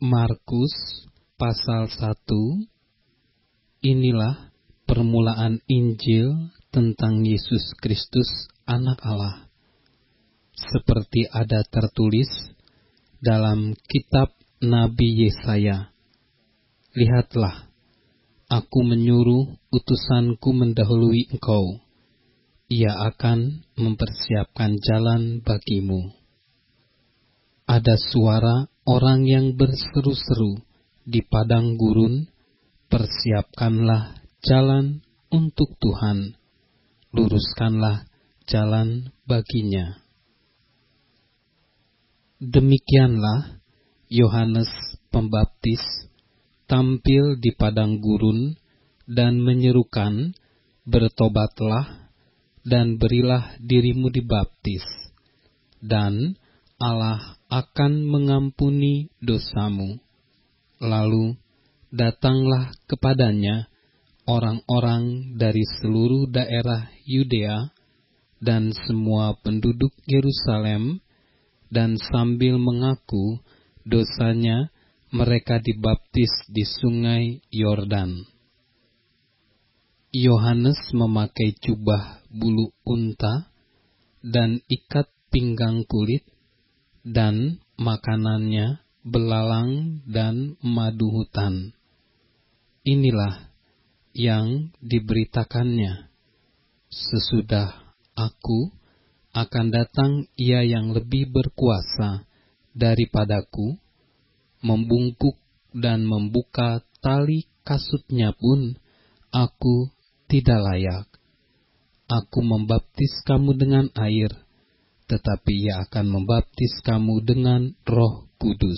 Markus pasal 1. Inilah permulaan Injil tentang Yesus Kristus Anak Allah, seperti ada tertulis dalam kitab Nabi Yesaya. Lihatlah, aku menyuruh utusanku mendahului engkau. Ia akan mempersiapkan jalan bagimu. Ada suara orang yang berseru-seru di padang gurun, persiapkanlah jalan untuk Tuhan, luruskanlah jalan baginya. Demikianlah Yohanes Pembaptis tampil di padang gurun dan menyerukan, bertobatlah dan berilah dirimu dibaptis, dan Allah akan mengampuni dosamu. Lalu datanglah kepadanya orang-orang dari seluruh daerah Yudea dan semua penduduk Yerusalem, dan sambil mengaku dosanya mereka dibaptis di sungai Yordan. Yohanes memakai jubah bulu unta dan ikat pinggang kulit, dan makanannya belalang dan madu hutan. Inilah yang diberitakannya, sesudah aku akan datang Ia yang lebih berkuasa daripadaku, membungkuk dan membuka tali kasutnya pun aku tidak layak. Aku membaptis kamu dengan air, tetapi Ia akan membaptis kamu dengan Roh Kudus.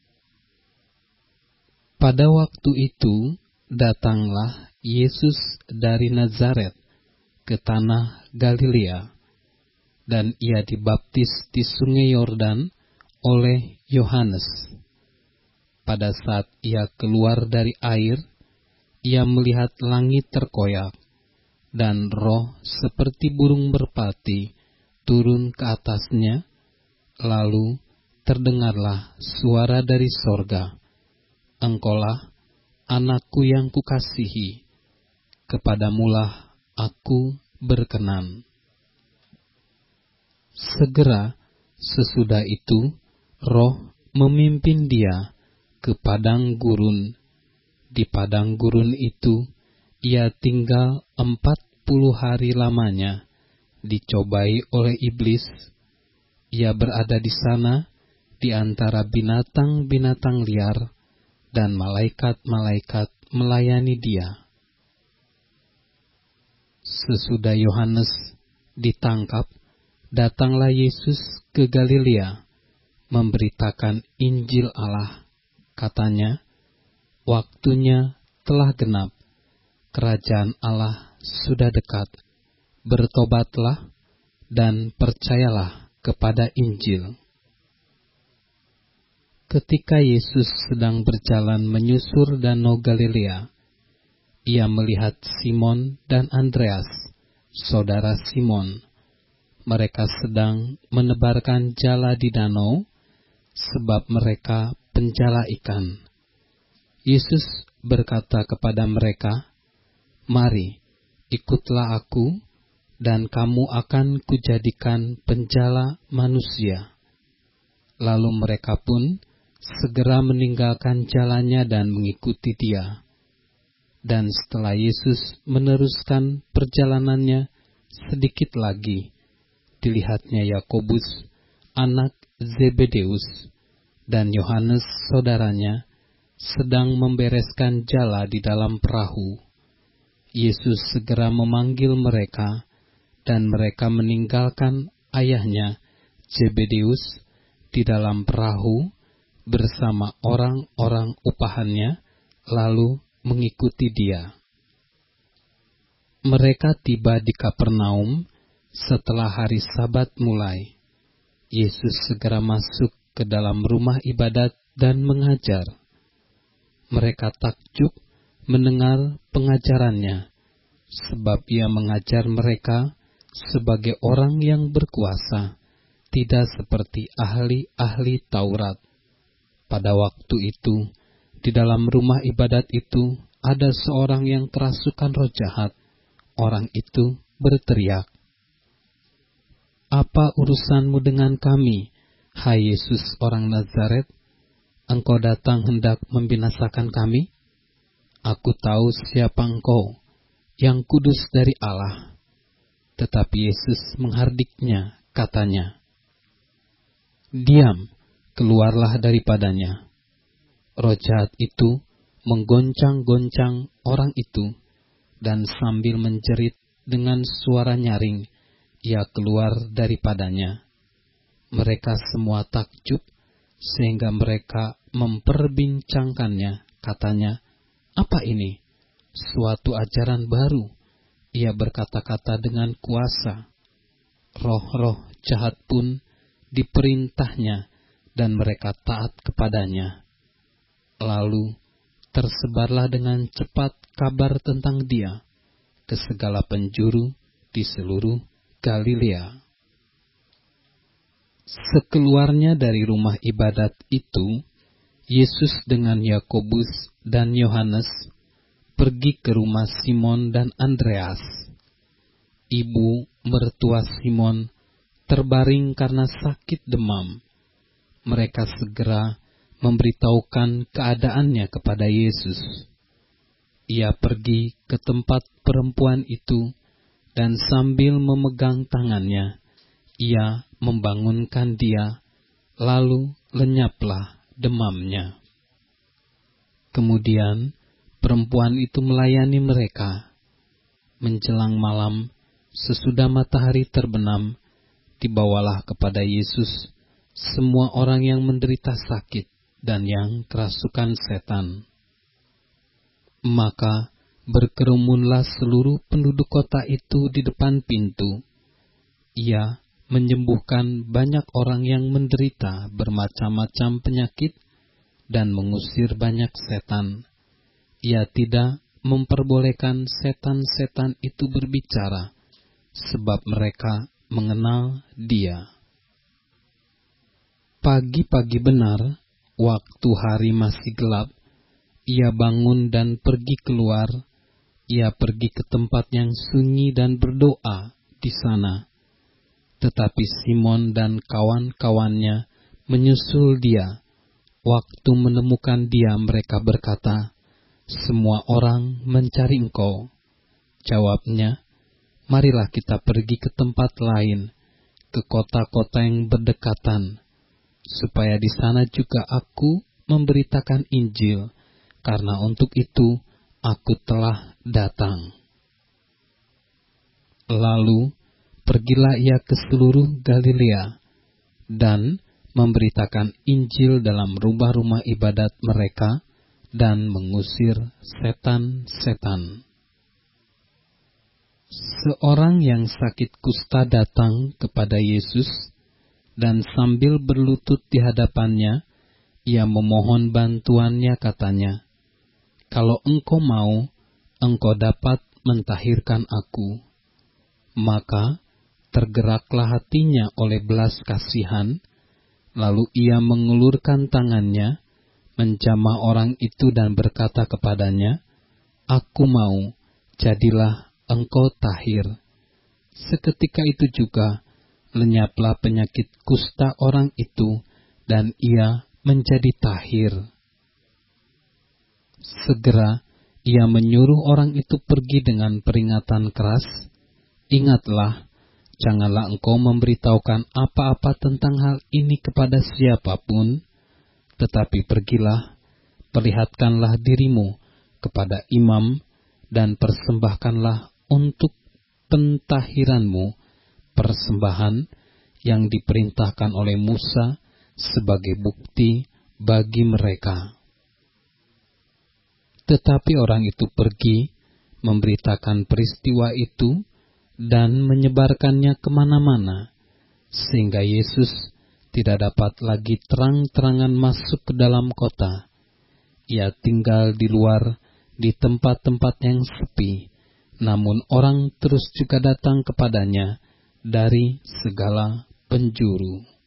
Pada waktu itu, datanglah Yesus dari Nazaret ke tanah Galilea, dan Ia dibaptis di sungai Yordan oleh Yohanes. Pada saat Ia keluar dari air, Ia melihat langit terkoyak, dan roh seperti burung merpati turun ke atasnya, lalu terdengarlah suara dari sorga, Engkaulah anakku yang kukasihi, kepadamulah aku berkenan. Segera sesudah itu, roh memimpin dia ke padang gurun. Di padang gurun itu, ia tinggal 40 hari lamanya, dicobai oleh iblis. Ia berada di sana di antara binatang-binatang liar, dan malaikat-malaikat melayani dia. Sesudah Yohanes ditangkap, datanglah Yesus ke Galilea, memberitakan Injil Allah. Katanya, waktunya telah genap, kerajaan Allah sudah dekat. Bertobatlah dan percayalah kepada Injil. Ketika Yesus sedang berjalan menyusur danau Galilea, Ia melihat Simon dan Andreas, saudara Simon. Mereka sedang menebarkan jala di danau, sebab mereka penjala ikan. Yesus berkata kepada mereka, "Mari, ikutlah aku, dan kamu akan kujadikan penjala manusia." Lalu mereka pun segera meninggalkan jalannya dan mengikuti Dia. Dan setelah Yesus meneruskan perjalanannya sedikit lagi, dilihatnya Yakobus, anak Zebedeus, dan Yohanes saudaranya sedang membereskan jala di dalam perahu. Yesus segera memanggil mereka, dan mereka meninggalkan ayahnya Zebedeus di dalam perahu bersama orang-orang upahannya, lalu mengikuti Dia. Mereka tiba di Kapernaum setelah hari Sabat mulai. Yesus segera masuk ke dalam rumah ibadat dan mengajar. Mereka takjub mendengar pengajarannya, sebab Ia mengajar mereka sebagai orang yang berkuasa, tidak seperti ahli-ahli Taurat. Pada waktu itu, di dalam rumah ibadat itu ada seorang yang kerasukan roh jahat. Orang itu berteriak, "Apa urusanmu dengan kami, hai Yesus orang Nazaret? Engkau datang hendak membinasakan kami? Aku tahu siapa engkau, yang kudus dari Allah." Tetapi Yesus menghardiknya, katanya, "Diam, keluarlah daripadanya." Roh jahat itu menggoncang-goncang orang itu, dan sambil menjerit dengan suara nyaring, ia keluar daripadanya. Mereka semua takjub, sehingga mereka memperbincangkannya. Katanya, "Apa ini? Suatu ajaran baru. Ia berkata-kata dengan kuasa. Roh-roh jahat pun diperintahnya, dan mereka taat kepadanya." Lalu tersebarlah dengan cepat kabar tentang dia ke segala penjuru di seluruh Galilea. Sekeluarnya dari rumah ibadat itu, Yesus dengan Yakobus dan Yohanes pergi ke rumah Simon dan Andreas. Ibu mertua Simon terbaring karena sakit demam. Mereka segera memberitahukan keadaannya kepada Yesus. Ia pergi ke tempat perempuan itu, dan sambil memegang tangannya, ia membangunkan dia, lalu lenyaplah demamnya. Kemudian perempuan itu melayani mereka. Menjelang malam, sesudah matahari terbenam, dibawalah kepada Yesus semua orang yang menderita sakit dan yang kerasukan setan. Maka berkerumunlah seluruh penduduk kota itu di depan pintu. Ia menyembuhkan banyak orang yang menderita bermacam-macam penyakit dan mengusir banyak setan. Ia tidak memperbolehkan setan-setan itu berbicara, sebab mereka mengenal Dia. Pagi-pagi benar, waktu hari masih gelap, ia bangun dan pergi keluar. Ia pergi ke tempat yang sunyi dan berdoa di sana. Tetapi Simon dan kawan-kawannya menyusul dia. Waktu menemukan dia, mereka berkata, "Semua orang mencari engkau." Jawabnya, "Marilah kita pergi ke tempat lain, ke kota-kota yang berdekatan, supaya di sana juga aku memberitakan Injil, karena untuk itu aku telah datang." Lalu pergilah ia ke seluruh Galilea, dan memberitakan Injil dalam rumah-rumah ibadat mereka, dan mengusir setan-setan. Seorang yang sakit kusta datang kepada Yesus, dan sambil berlutut di hadapannya, ia memohon bantuannya, katanya, "Kalau engkau mau, engkau dapat mentahirkan aku." Maka tergeraklah hatinya oleh belas kasihan, lalu ia mengulurkan tangannya, menjamah orang itu dan berkata kepadanya, "Aku mau, jadilah engkau tahir." Seketika itu juga lenyaplah penyakit kusta orang itu, dan ia menjadi tahir. Segera ia menyuruh orang itu pergi dengan peringatan keras, "Ingatlah, janganlah engkau memberitahukan apa-apa tentang hal ini kepada siapapun, tetapi pergilah, perlihatkanlah dirimu kepada imam, dan persembahkanlah untuk pentahiranmu persembahan yang diperintahkan oleh Musa sebagai bukti bagi mereka." Tetapi orang itu pergi, memberitakan peristiwa itu, dan menyebarkannya kemana-mana, sehingga Yesus tidak dapat lagi terang-terangan masuk ke dalam kota. Ia tinggal di luar, di tempat-tempat yang sepi, namun orang terus juga datang kepadanya dari segala penjuru.